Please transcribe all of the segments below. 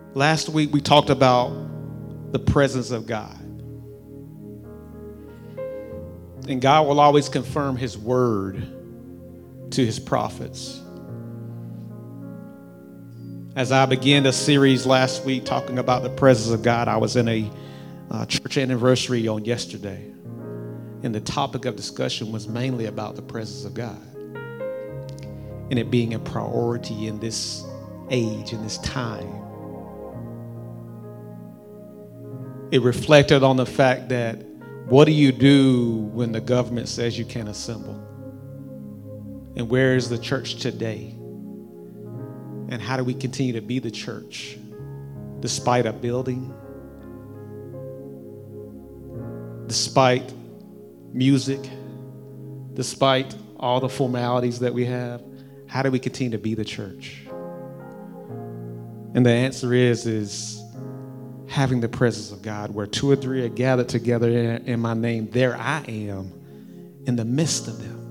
Last week we talked about the presence of God. And God will always confirm his word to his prophets. As I began the series last week talking about the presence of God, I was in a church anniversary on yesterday. And the topic of discussion was mainly about the presence of God and it being a priority in this age, in this time. It reflected on the fact that what do you do when the government says you can't assemble? And where is the church today? And how do we continue to be the church despite a building, despite music, despite all the formalities that we have? How do we continue to be the church? And the answer is having the presence of God, where two or three are gathered together in my name, there I am in the midst of them.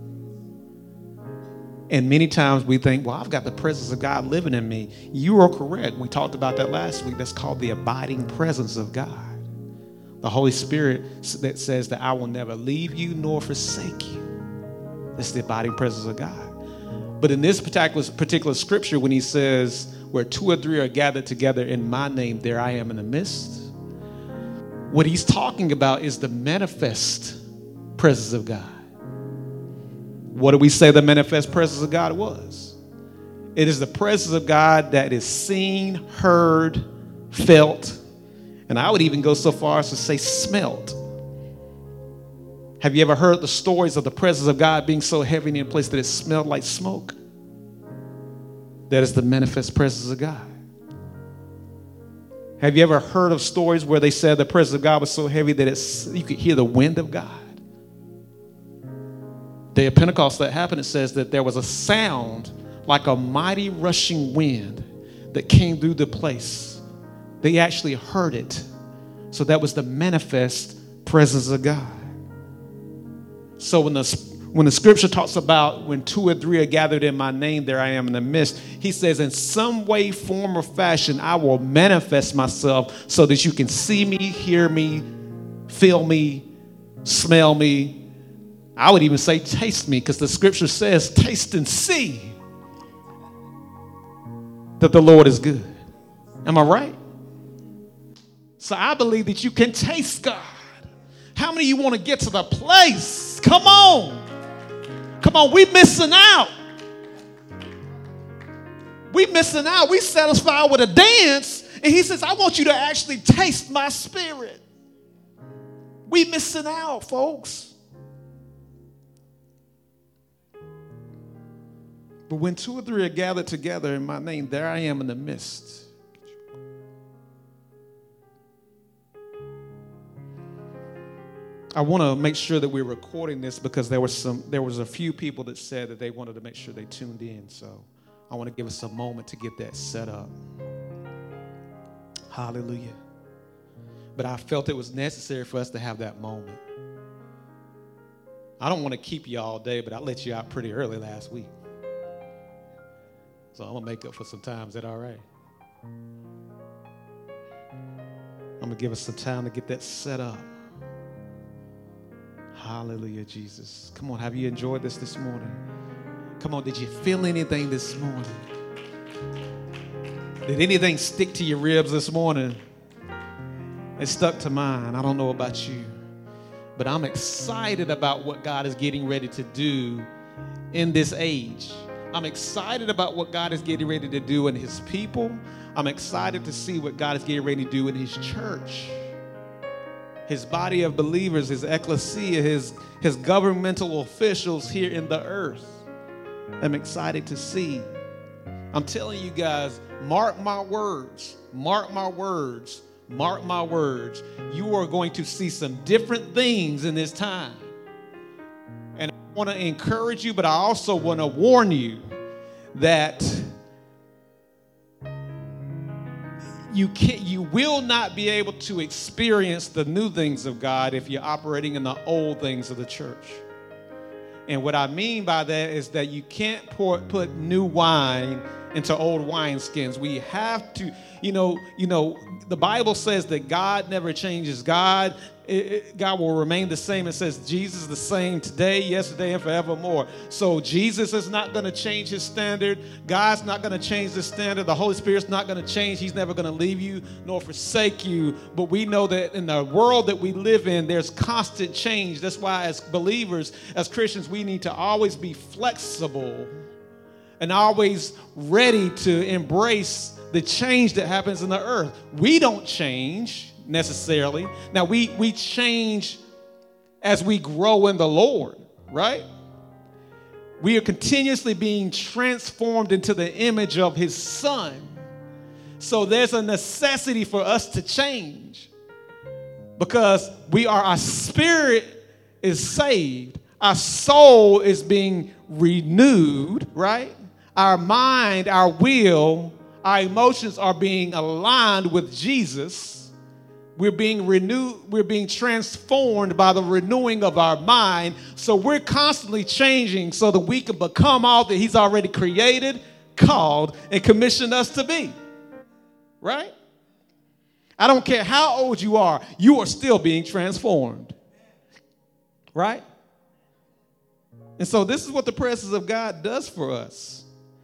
And many times we think, well, I've got the presence of God living in me. You are correct. We talked about that last week. That's called the abiding presence of God. The Holy Spirit that says that I will never leave you nor forsake you. That's the abiding presence of God. But in this particular scripture, when he says, where two or three are gathered together in my name, there I am in the midst. What he's talking about is the manifest presence of God. What do we say the manifest presence of God was? It is the presence of God that is seen, heard, felt, and I would even go so far as to say smelt. Have you ever heard the stories of the presence of God being so heavy in a place that it smelled like smoke? That is the manifest presence of God. Have you ever heard of stories where they said the presence of God was so heavy that you could hear the wind of God? The day of Pentecost that happened, it says that there was a sound like a mighty rushing wind that came through the place. They actually heard it. So that was the manifest presence of God. So when the scripture talks about when two or three are gathered in my name, there I am in the midst, he says in some way, form, or fashion, I will manifest myself so that you can see me, hear me, feel me, smell me. I would even say taste me, because the scripture says taste and see that the Lord is good. Am I right? So I believe that you can taste God. How many of you want to get to the place? Come on. Come on, we missing out. We missing out. We satisfied with a dance. And he says, I want you to actually taste my spirit. We missing out, folks. But when two or three are gathered together in my name, there I am in the midst. I want to make sure that we're recording this because there was a few people that said that they wanted to make sure they tuned in. So I want to give us a moment to get that set up. Hallelujah. But I felt it was necessary for us to have that moment. I don't want to keep you all day, but I let you out pretty early last week. So I'm going to make up for some time. Is that all right? I'm going to give us some time to get that set up. Hallelujah, Jesus. Come on, have you enjoyed this morning? Come on, did you feel anything this morning? Did anything stick to your ribs this morning? It stuck to mine. I don't know about you, but I'm excited about what God is getting ready to do in this age. I'm excited about what God is getting ready to do in his people. I'm excited to see what God is getting ready to do in his church. His body of believers, his ecclesia, his governmental officials here in the earth. I'm excited to see. I'm telling you guys, mark my words, mark my words, mark my words. You are going to see some different things in this time. And I want to encourage you, but I also want to warn you that you will not be able to experience the new things of God if you're operating in the old things of the church. And what I mean by that is that you can't put new wine into old wineskins. We have to, the Bible says that God never changes. God will remain the same. It says Jesus is the same today, yesterday, and forevermore. So Jesus is not going to change his standard. God's not going to change the standard. The Holy Spirit's not going to change. He's never going to leave you nor forsake you. But we know that in the world that we live in, there's constant change. That's why as believers, as Christians, we need to always be flexible and always ready to embrace the change that happens in the earth. We don't change necessarily. Now, we change as we grow in the Lord, right? We are continuously being transformed into the image of his Son. So there's a necessity for us to change because our spirit is saved. Our soul is being renewed, right? Our mind, our will, our emotions are being aligned with Jesus. We're being renewed. We're being transformed by the renewing of our mind. So we're constantly changing so that we can become all that he's already created, called, and commissioned us to be. Right? I don't care how old you are still being transformed. Right? And so this is what the presence of God does for us.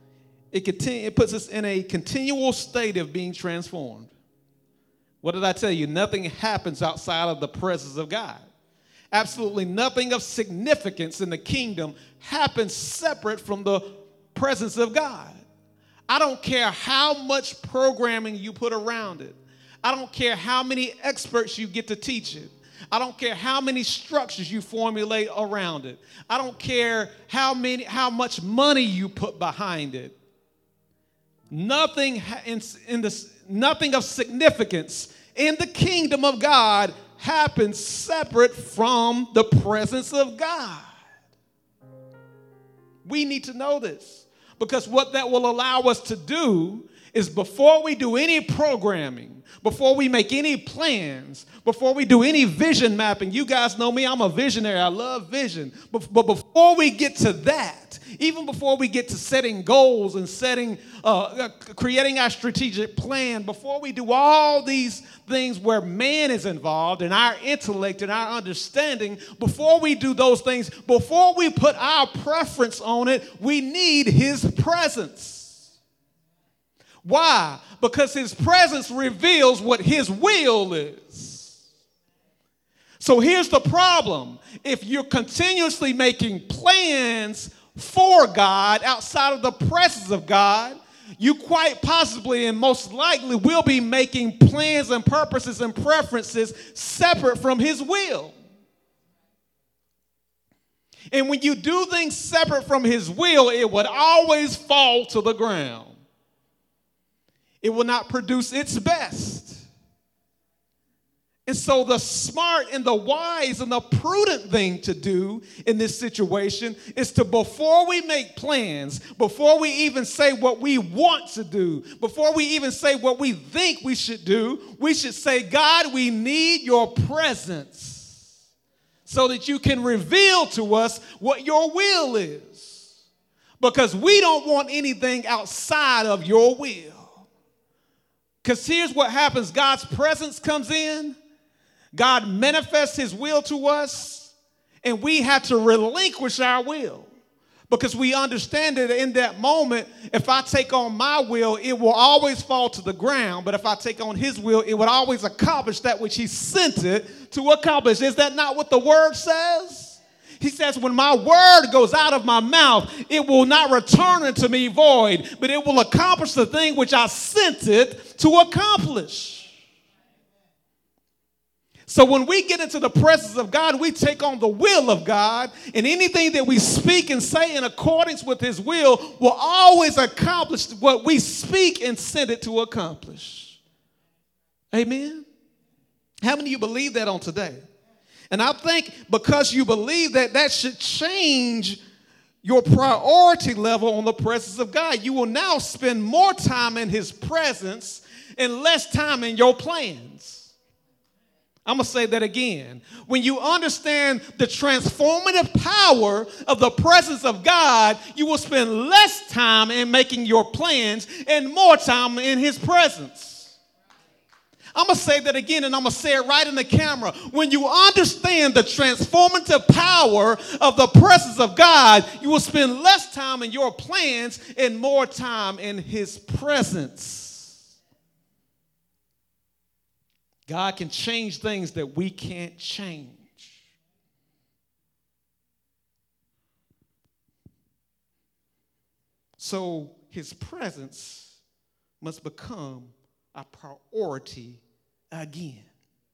It puts us in a continual state of being transformed. What did I tell you? Nothing happens outside of the presence of God. Absolutely nothing of significance in the kingdom happens separate from the presence of God. I don't care how much programming you put around it. I don't care how many experts you get to teach it. I don't care how many structures you formulate around it. I don't care how much money you put behind it. Nothing of significance in the kingdom of God happens separate from the presence of God. We need to know this because what that will allow us to do is before we do any programming, before we make any plans, before we do any vision mapping, you guys know me, I'm a visionary, I love vision. But before we get to that, even before we get to setting goals and creating our strategic plan, before we do all these things where man is involved and our intellect and our understanding, before we do those things, before we put our preference on it, we need his presence. Why? Because his presence reveals what his will is. So here's the problem. If you're continuously making plans for God outside of the presence of God, you quite possibly and most likely will be making plans and purposes and preferences separate from his will. And when you do things separate from his will, it would always fall to the ground. It will not produce its best. And so the smart and the wise and the prudent thing to do in this situation is to, before we make plans, before we even say what we want to do, before we even say what we think we should do, we should say, God, we need your presence so that you can reveal to us what your will is. Because we don't want anything outside of your will. Because here's what happens. God's presence comes in. God manifests his will to us. And we have to relinquish our will. Because we understand that in that moment, if I take on my will, it will always fall to the ground. But if I take on his will, it would always accomplish that which he sent it to accomplish. Is that not what the word says? He says, when my word goes out of my mouth, it will not return unto me void, but it will accomplish the thing which I sent it to accomplish. So when we get into the presence of God, we take on the will of God, and anything that we speak and say in accordance with his will always accomplish what we speak and send it to accomplish. Amen? How many of you believe that on today? And I think because you believe that, that should change your priority level on the presence of God. You will now spend more time in his presence and less time in your plans. I'm going to say that again. When you understand the transformative power of the presence of God, you will spend less time in making your plans and more time in his presence. I'm going to say that again, and I'm going to say it right in the camera. When you understand the transformative power of the presence of God, you will spend less time in your plans and more time in his presence. God can change things that we can't change. So his presence must become a priority again.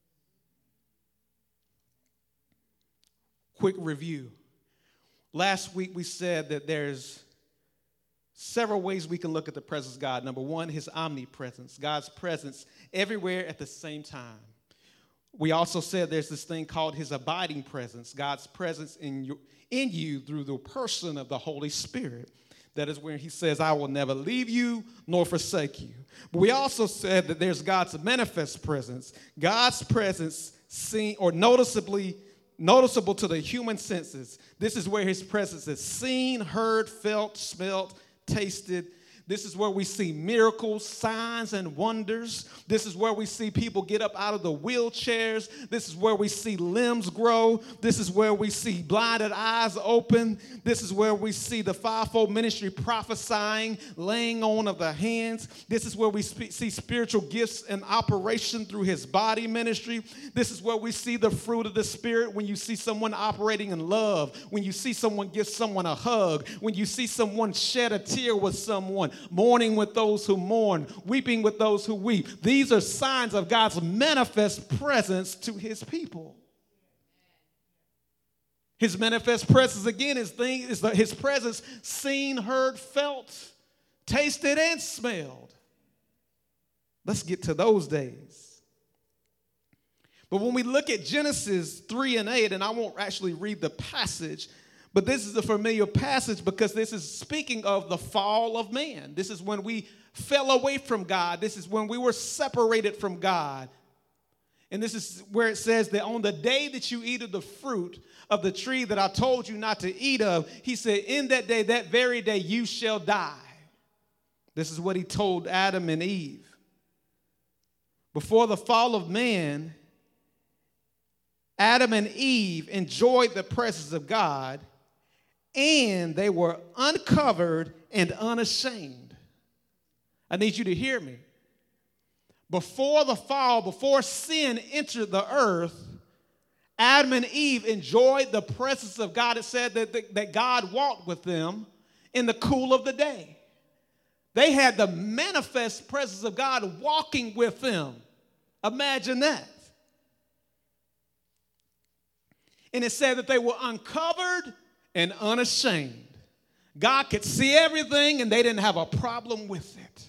Quick review. Last week we said that there's several ways we can look at the presence of God. Number one, his omnipresence, God's presence everywhere at the same time. We also said there's this thing called his abiding presence, God's presence in you through the person of the Holy Spirit. That is where he says, I will never leave you nor forsake you. But we also said that there's God's manifest presence. God's presence seen or noticeable to the human senses. This is where his presence is seen, heard, felt, smelt, tasted. This is where we see miracles, signs, and wonders. This is where we see people get up out of the wheelchairs. This is where we see limbs grow. This is where we see blinded eyes open. This is where we see the fivefold ministry prophesying, laying on of the hands. This is where we see spiritual gifts in operation through his body ministry. This is where we see the fruit of the Spirit when you see someone operating in love, when you see someone give someone a hug, when you see someone shed a tear with someone, mourning with those who mourn, weeping with those who weep. These are signs of God's manifest presence to his people. His manifest presence, again, is his presence seen, heard, felt, tasted, and smelled. Let's get to those days. But when we look at Genesis 3 and 8, and I won't actually read the passage, but this is a familiar passage because this is speaking of the fall of man. This is when we fell away from God. This is when we were separated from God. And this is where it says that on the day that you eat of the fruit of the tree that I told you not to eat of, he said, in that day, that very day, you shall die. This is what he told Adam and Eve. Before the fall of man, Adam and Eve enjoyed the presence of God, and they were uncovered and unashamed. I need you to hear me. Before the fall, before sin entered the earth, Adam and Eve enjoyed the presence of God. It said that God walked with them in the cool of the day. They had the manifest presence of God walking with them. Imagine that. And it said that they were uncovered and unashamed. God could see everything and they didn't have a problem with it.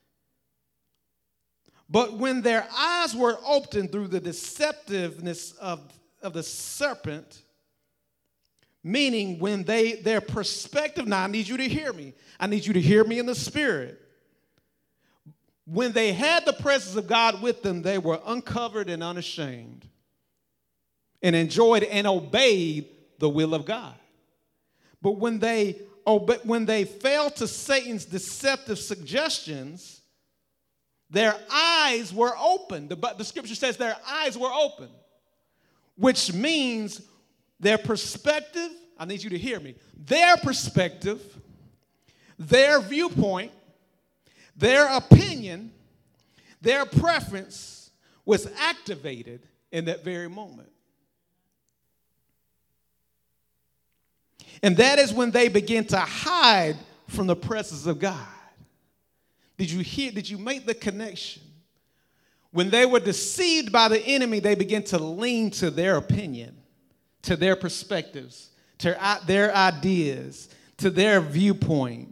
But when their eyes were opened through the deceptiveness of the serpent, meaning when their perspective, now I need you to hear me. I need you to hear me in the spirit. When they had the presence of God with them, they were uncovered and unashamed and enjoyed and obeyed the will of God. But when they fell to Satan's deceptive suggestions, their eyes were open. The scripture says their eyes were open, which means their perspective, I need you to hear me, their perspective, their viewpoint, their opinion, their preference was activated in that very moment. And that is when they begin to hide from the presence of God. Did you make the connection? When they were deceived by the enemy, they began to lean to their opinion, to their perspectives, to their ideas, to their viewpoint.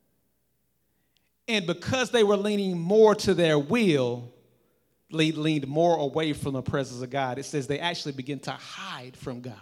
And because they were leaning more to their will, leaned more away from the presence of God, it says they actually begin to hide from God.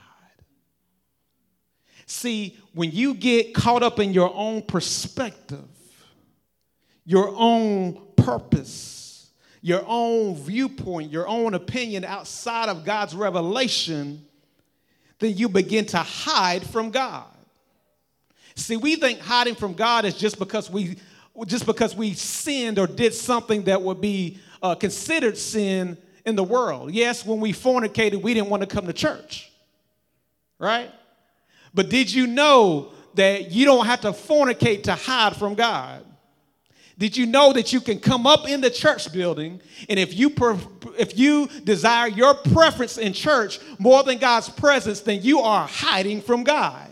See, when you get caught up in your own perspective, your own purpose, your own viewpoint, your own opinion outside of God's revelation, then you begin to hide from God. See, we think hiding from God is just because we sinned or did something that would be considered sin in the world. Yes, when we fornicated, we didn't want to come to church, right? But did you know that you don't have to fornicate to hide from God? Did you know that you can come up in the church building, and if you desire your preference in church more than God's presence, then you are hiding from God.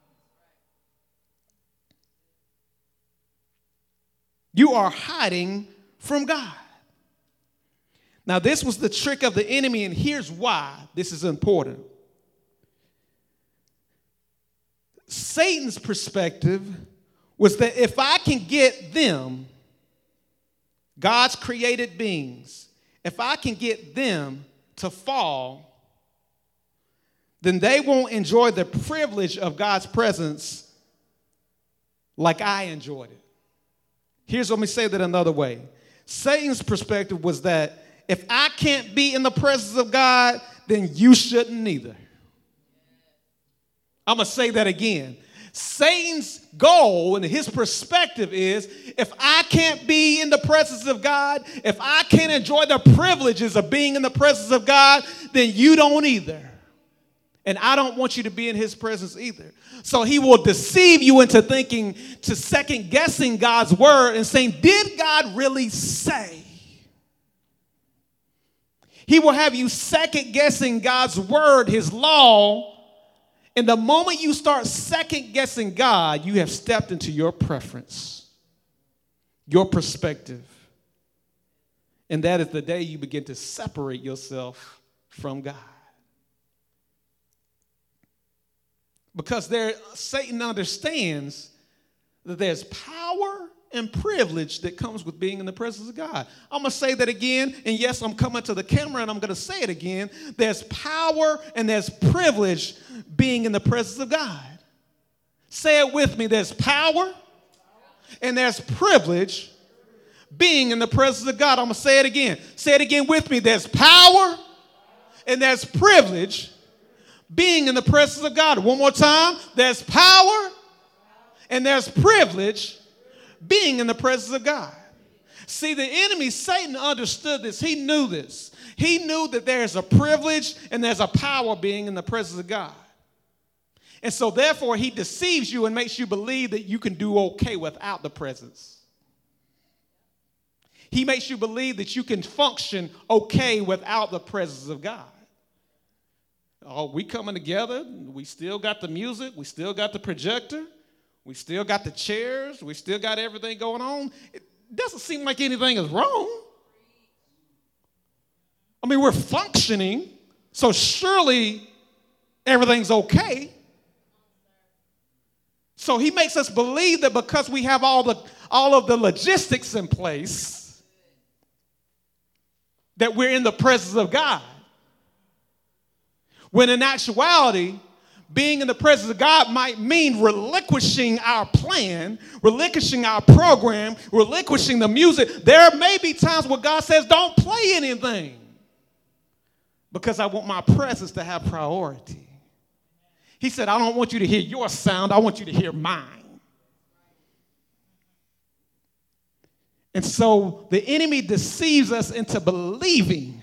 You are hiding from God. Now, this was the trick of the enemy, and here's why this is important. Satan's perspective was that if I can get them, God's created beings, if I can get them to fall, then they won't enjoy the privilege of God's presence like I enjoyed it. Let me say that another way. Satan's perspective was that if I can't be in the presence of God, then you shouldn't either. I'm going to say that again. Satan's goal and his perspective is, if I can't be in the presence of God, if I can't enjoy the privileges of being in the presence of God, then you don't either. And I don't want you to be in his presence either. So he will deceive you into thinking, to second guessing God's word and saying, did God really say? He will have you second guessing God's word, his law. And the moment you start second guessing God, you have stepped into your preference, your perspective. And that is the day you begin to separate yourself from God. Because Satan understands that there's power and privilege that comes with being in the presence of God. I'm going to say that again, and yes, I'm coming to the camera and I'm going to say it again. There's power and there's privilege being in the presence of God. Say it with me. There's power and there's privilege being in the presence of God. I'm going to say it again. Say it again with me. There's power and there's privilege being in the presence of God. One more time. There's power and there's privilege being in the presence of God. See, the enemy, Satan, understood this. He knew this. He knew that there's a privilege and there's a power being in the presence of God. And so therefore, he deceives you and makes you believe that you can do okay without the presence. He makes you believe that you can function okay without the presence of God. Oh, we coming together. We still got the music. We still got the projector. We still got the chairs. We still got everything going on. It doesn't seem like anything is wrong. I mean, we're functioning, so surely everything's okay. So he makes us believe that because we have all of the logistics in place, that we're in the presence of God. When in actuality, being in the presence of God might mean relinquishing our plan, relinquishing our program, relinquishing the music. There may be times where God says, don't play anything, because I want my presence to have priority. He said, I don't want you to hear your sound. I want you to hear mine. And so the enemy deceives us into believing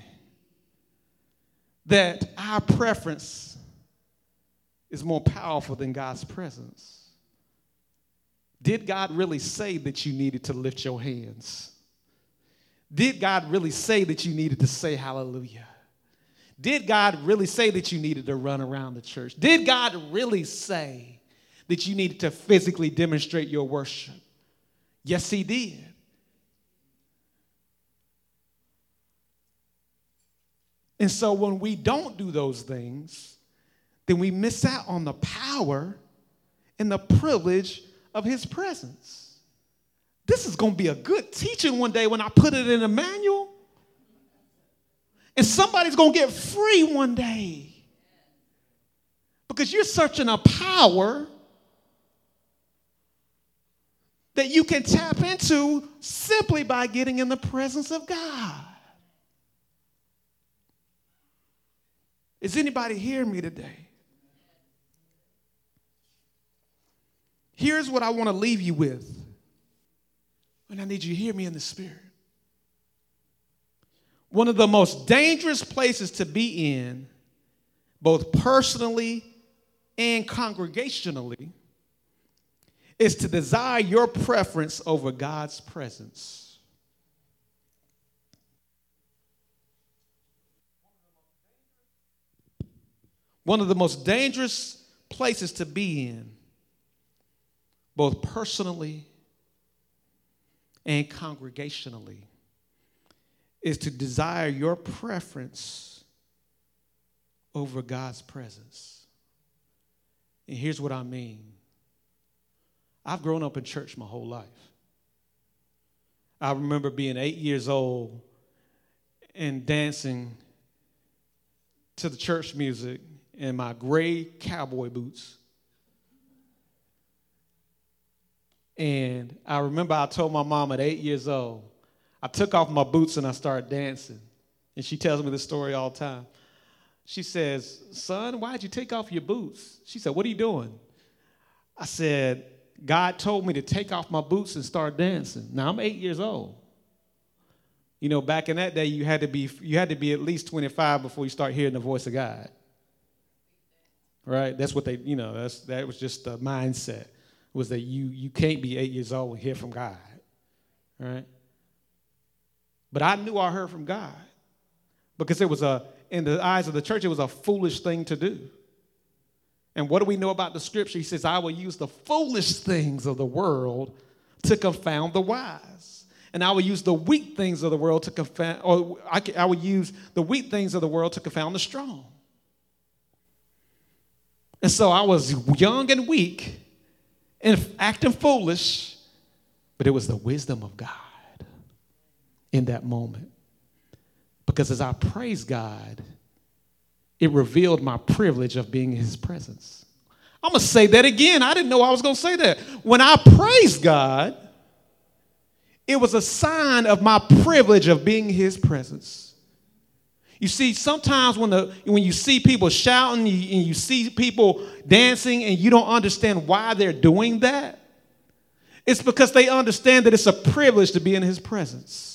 that our preference is more powerful than God's presence. Did God really say that you needed to lift your hands? Did God really say that you needed to say hallelujah? Did God really say that you needed to run around the church? Did God really say that you needed to physically demonstrate your worship? Yes, he did. And so when we don't do those things, then we miss out on the power and the privilege of his presence. This is going to be a good teaching one day when I put it in a manual. And somebody's going to get free one day. Because you're searching a power that you can tap into simply by getting in the presence of God. Is anybody hearing me today? Here's what I want to leave you with. And I need you to hear me in the spirit. One of the most dangerous places to be in, both personally and congregationally, is to desire your preference over God's presence. One of the most dangerous places to be in, both personally and congregationally, is to desire your preference over God's presence. And here's what I mean. I've grown up in church my whole life. I remember being 8 years old and dancing to the church music in my gray cowboy boots. And I remember I told my mom at 8 years old, I took off my boots and I started dancing. And she tells me this story all the time. She says, son, why'd you take off your boots? She said, what are you doing? I said, God told me to take off my boots and start dancing. Now, I'm 8 years old. You know, back in that day, you had to be at least 25 before you start hearing the voice of God. Right? That's what they, that was just the mindset, was that you can't be 8 years old and hear from God. Right? But I knew I heard from God because it was in the eyes of the church, it was a foolish thing to do. And what do we know about the scripture? He says, I will use the foolish things of the world to confound the wise. And I will use the weak things of the world to confound, or I will use the weak things of the world to confound the strong. And so I was young and weak and acting foolish, but it was the wisdom of God in that moment. Because as I praised God, it revealed my privilege of being in his presence. I'm going to say that again. I didn't know I was going to say that. When I praised God, it was a sign of my privilege of being in his presence. You see, sometimes when you see people shouting and you see people dancing and you don't understand why they're doing that, it's because they understand that it's a privilege to be in his presence.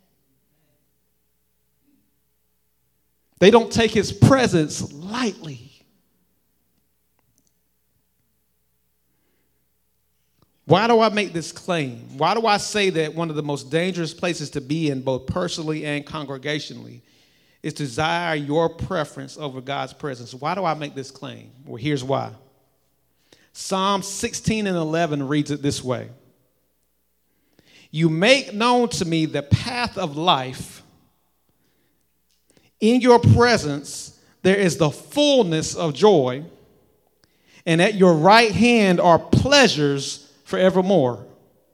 They don't take his presence lightly. Why do I make this claim? Why do I say that one of the most dangerous places to be in, both personally and congregationally, is to desire your preference over God's presence? Why do I make this claim? Well, here's why. Psalm 16:11 reads it this way. You make known to me the path of life. In your presence, there is the fullness of joy, and at your right hand are pleasures forevermore.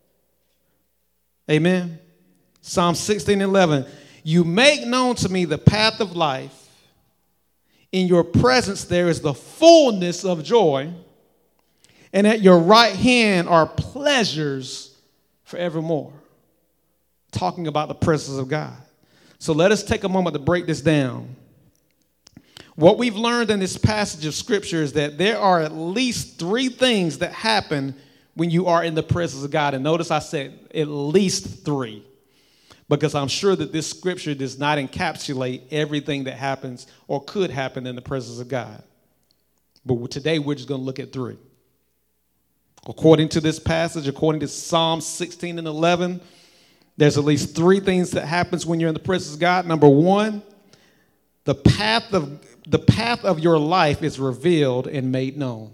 Amen. Psalm 16:11. You make known to me the path of life. In your presence, there is the fullness of joy, and at your right hand are pleasures forevermore. Talking about the presence of God. So let us take a moment to break this down. What we've learned in this passage of scripture is that there are at least three things that happen when you are in the presence of God. And notice I said at least three, because I'm sure that this scripture does not encapsulate everything that happens or could happen in the presence of God. But today we're just going to look at three. According to this passage, according to Psalm 16:11, there's at least three things that happens when you're in the presence of God. Number one, the path of your life is revealed and made known.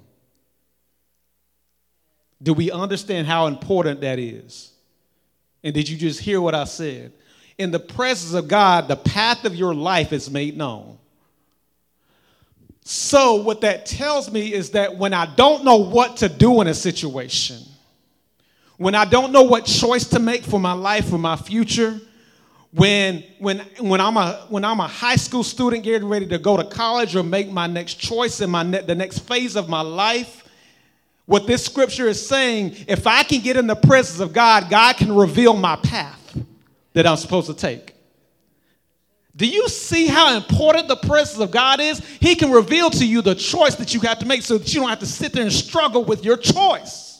Do we understand how important that is? And did you just hear what I said? In the presence of God, the path of your life is made known. So what that tells me is that when I don't know what to do in a situation, when I don't know what choice to make for my life, for my future, when I'm a high school student getting ready to go to college or make my next choice in the next phase of my life, what this scripture is saying, if I can get in the presence of God, God can reveal my path that I'm supposed to take. Do you see how important the presence of God is? He can reveal to you the choice that you have to make so that you don't have to sit there and struggle with your choice.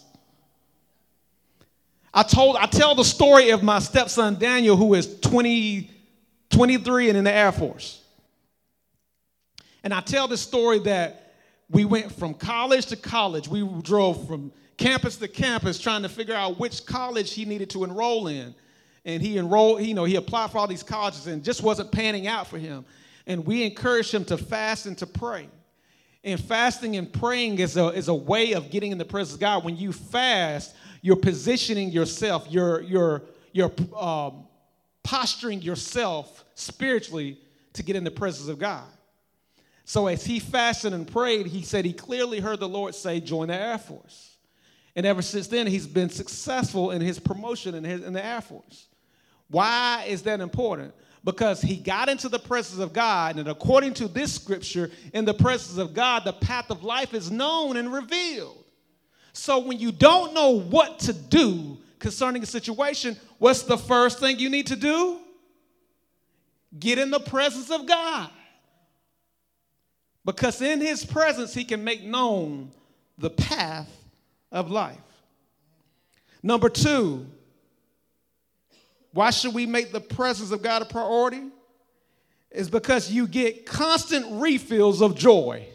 I tell the story of my stepson Daniel, who is 23 and in the Air Force. And I tell the story that we went from college to college. We drove from campus to campus trying to figure out which college he needed to enroll in. And he enrolled, he applied for all these colleges and just wasn't panning out for him. And we encouraged him to fast and to pray. And fasting and praying is a way of getting in the presence of God. When you fast, you're positioning yourself, you're posturing yourself spiritually to get in the presence of God. So as he fasted and prayed, he said he clearly heard the Lord say, join the Air Force. And ever since then, he's been successful in his promotion in the Air Force. Why is that important? Because he got into the presence of God, and according to this scripture, in the presence of God, the path of life is known and revealed. So when you don't know what to do concerning a situation, what's the first thing you need to do? Get in the presence of God. Because in his presence, he can make known the path of life. Number 2, why should we make the presence of God a priority? It's because you get constant refills of joy.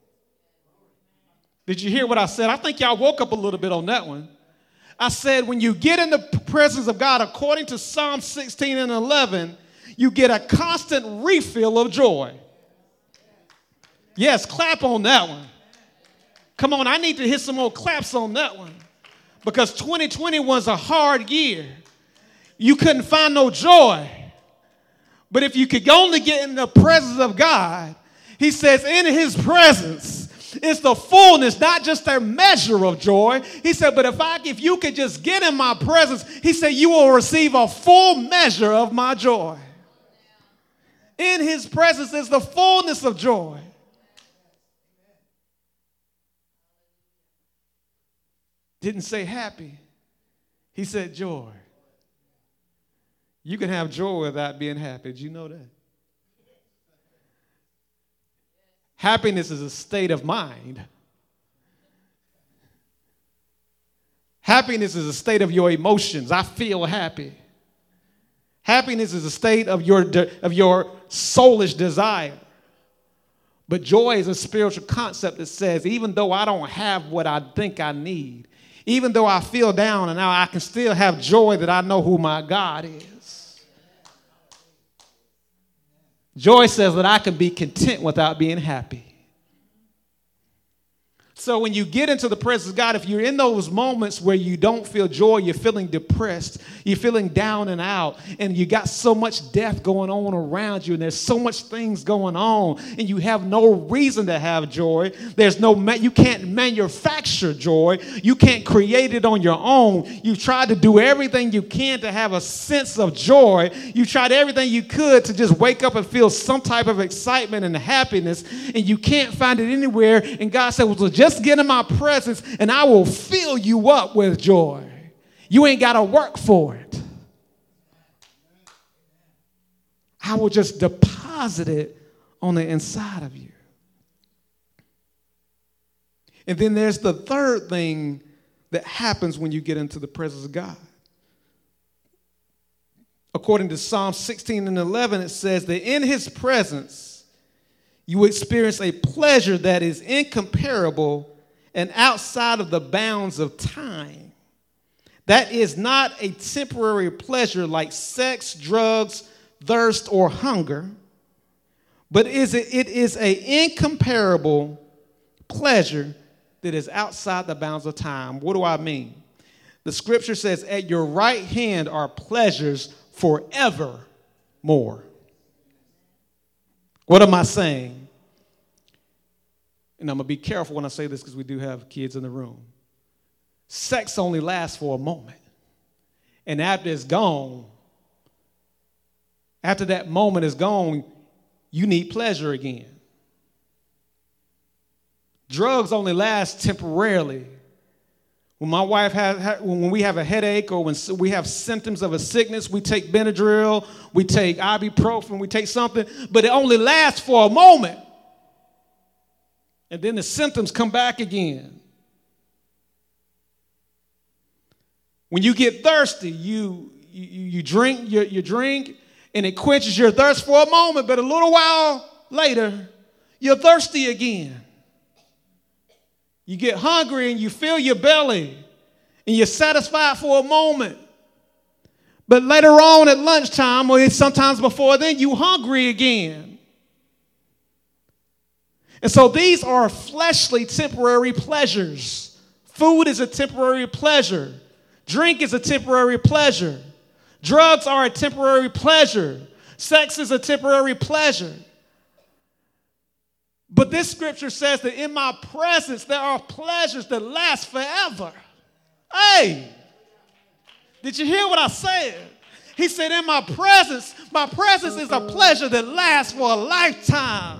Did you hear what I said? I think y'all woke up a little bit on that one. I said when you get in the presence of God, according to Psalm 16 and 11, you get a constant refill of joy. Yes, clap on that one. Come on, I need to hit some more claps on that one. Because 2020 was a hard year. You couldn't find no joy. But if you could only get in the presence of God, he says in his presence, it's the fullness, not just a measure of joy. He said, but if you could just get in my presence, he said, you will receive a full measure of my joy. In his presence is the fullness of joy. Didn't say happy. He said joy. You can have joy without being happy. Did you know that? Happiness is a state of mind. Happiness is a state of your emotions. I feel happy. Happiness is a state of your soulish desire. But joy is a spiritual concept that says, even though I don't have what I think I need, even though I feel down and now I can still have joy that I know who my God is. Joy says that I can be content without being happy. So when you get into the presence of God, if you're in those moments where you don't feel joy, you're feeling depressed, you're feeling down and out, and you got so much death going on around you, and there's so much things going on, and you have no reason to have joy. You can't manufacture joy. You can't create it on your own. You've tried to do everything you can to have a sense of joy. You tried everything you could to just wake up and feel some type of excitement and happiness, and you can't find it anywhere. And God said, well, just get in my presence and I will fill you up with joy. You ain't got to work for it. I will just deposit it on the inside of you. And then there's the third thing that happens when you get into the presence of God. According to Psalm 16 and 11, it says that in his presence, you experience a pleasure that is incomparable and outside of the bounds of time. That is not a temporary pleasure like sex, drugs, thirst, or hunger, but it is an incomparable pleasure that is outside the bounds of time. What do I mean? The scripture says, at your right hand are pleasures forevermore. What am I saying? And I'm going to be careful when I say this because we do have kids in the room. Sex only lasts for a moment. And after it's gone, after that moment is gone, you need pleasure again. Drugs only last temporarily. When my wife when we have a headache or when we have symptoms of a sickness, we take Benadryl, we take ibuprofen, we take something, but it only lasts for a moment. And then the symptoms come back again. When you get thirsty, you drink your drink, and it quenches your thirst for a moment, but a little while later, you're thirsty again. You get hungry and you fill your belly, and you're satisfied for a moment. But later on at lunchtime, or sometimes before then, you're hungry again. And so these are fleshly temporary pleasures. Food is a temporary pleasure. Drink is a temporary pleasure. Drugs are a temporary pleasure. Sex is a temporary pleasure. But this scripture says that in my presence, there are pleasures that last forever. Hey, did you hear what I said? He said, in my presence is a pleasure that lasts for a lifetime.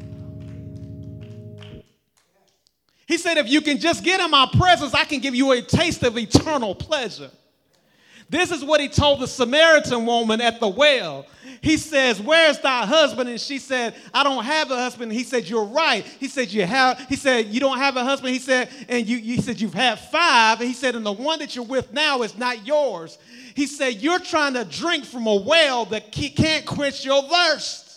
He said, if you can just get in my presence, I can give you a taste of eternal pleasure. This is what he told the Samaritan woman at the well. He says, where's thy husband? And she said, I don't have a husband. He said, you're right. He said, you don't have a husband. He said, and you said you've had 5. And he said, and the one that you're with now is not yours. He said, you're trying to drink from a well that can't quench your thirst.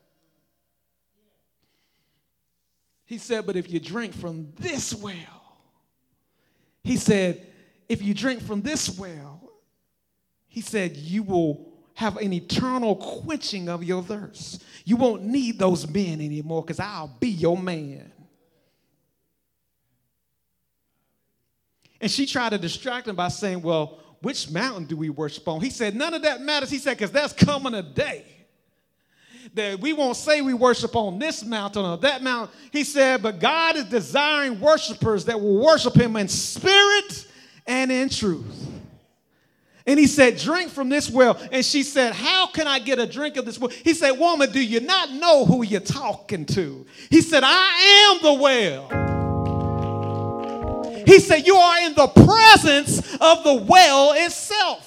He said, but if you drink from this well, he said, if you drink from this well, he said, you will have an eternal quenching of your thirst. You won't need those men anymore because I'll be your man. And she tried to distract him by saying, well, which mountain do we worship on? He said, none of that matters. He said, because there's coming a day that we won't say we worship on this mountain or that mountain. He said, but God is desiring worshipers that will worship him in spirit and in truth. And he said, drink from this well. And she said, how can I get a drink of this well? He said, woman, do you not know who you're talking to? He said, I am the well. He said, you are in the presence of the well itself.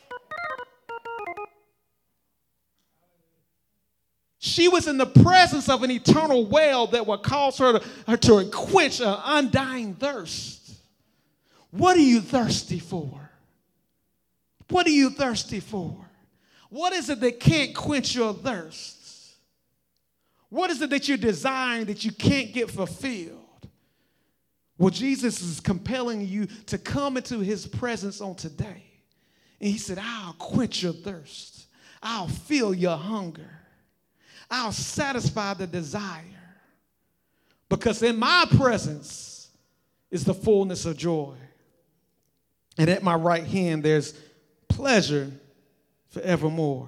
She was in the presence of an eternal well that would cause her to quench an undying thirst. What are you thirsty for? What are you thirsty for? What is it that can't quench your thirst? What is it that you're desiring that you can't get fulfilled? Well, Jesus is compelling you to come into his presence on today. And he said, I'll quench your thirst. I'll fill your hunger. I'll satisfy the desire. Because in my presence is the fullness of joy. And at my right hand, there's pleasure forevermore.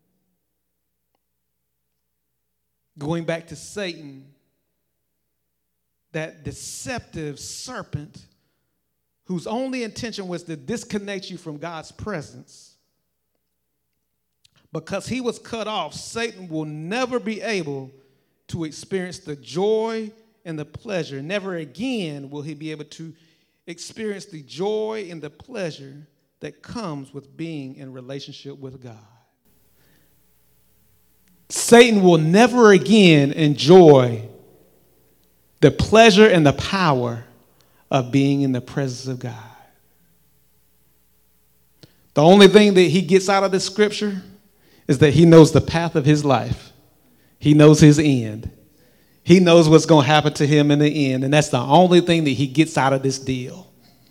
Going back to Satan, that deceptive serpent whose only intention was to disconnect you from God's presence. Because he was cut off, Satan will never be able to experience the joy and the pleasure. Never again will he be able to experience the joy and the pleasure that comes with being in relationship with God. Satan will never again enjoy the pleasure and the power of being in the presence of God. The only thing that he gets out of this scripture is that he knows the path of his life. He knows his end. He knows what's going to happen to him in the end, and that's the only thing that he gets out of this deal.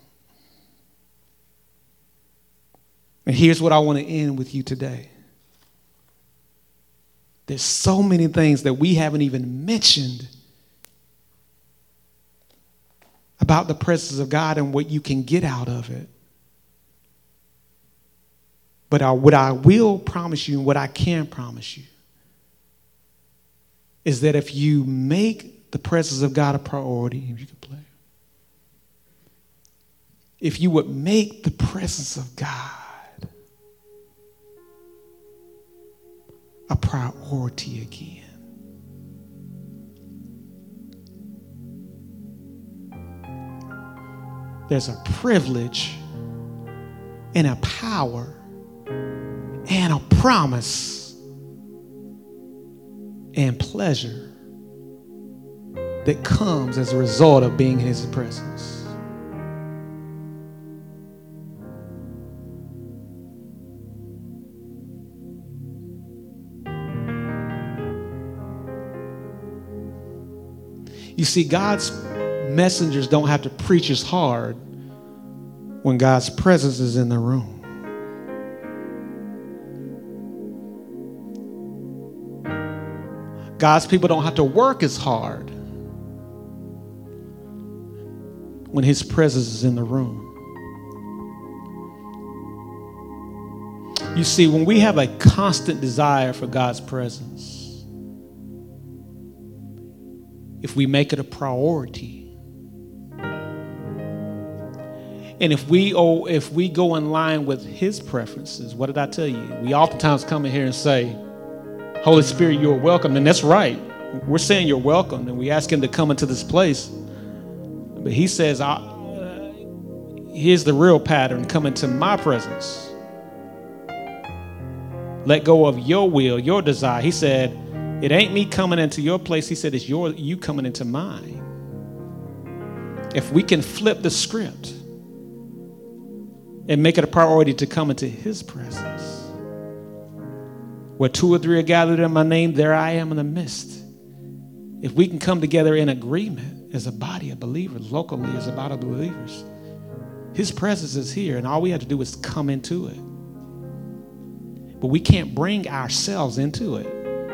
And here's what I want to end with you today. There's so many things that we haven't even mentioned about the presence of God and what you can get out of it. But what I will promise you and what I can promise you is that if you make the presence of God a priority, if you could play, if you would make the presence of God a priority again. there's a privilege and a power and a promise and pleasure that comes as a result of being in his presence. You see, God's messengers don't have to preach as hard when God's presence is in the room. God's people don't have to work as hard when his presence is in the room. You see, when we have a constant desire for God's presence, if we make it a priority, and if we go in line with his preferences, what did I tell you? We oftentimes come in here and say, Holy Spirit, you're welcome. And that's right. We're saying you're welcome, and we ask him to come into this place. But he says, here's the real pattern. Come into my presence. Let go of your will, your desire. He said, it ain't me coming into your place. He said, it's you coming into mine. If we can flip the script and make it a priority to come into his presence, where 2 or 3 are gathered in my name, there I am in the midst. If we can come together in agreement as a body of believers, locally as a body of believers, his presence is here, and all we have to do is come into it. But we can't bring ourselves into it.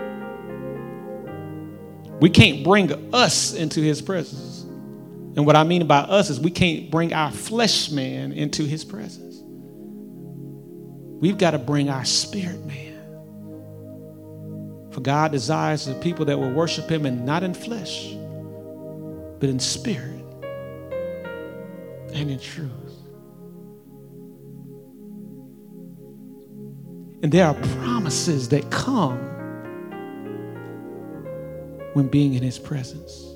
We can't bring us into his presence. And what I mean by us is we can't bring our flesh man into his presence. We've got to bring our spirit man. For God desires the people that will worship him, and not in flesh, but in spirit and in truth. And there are promises that come when being in his presence.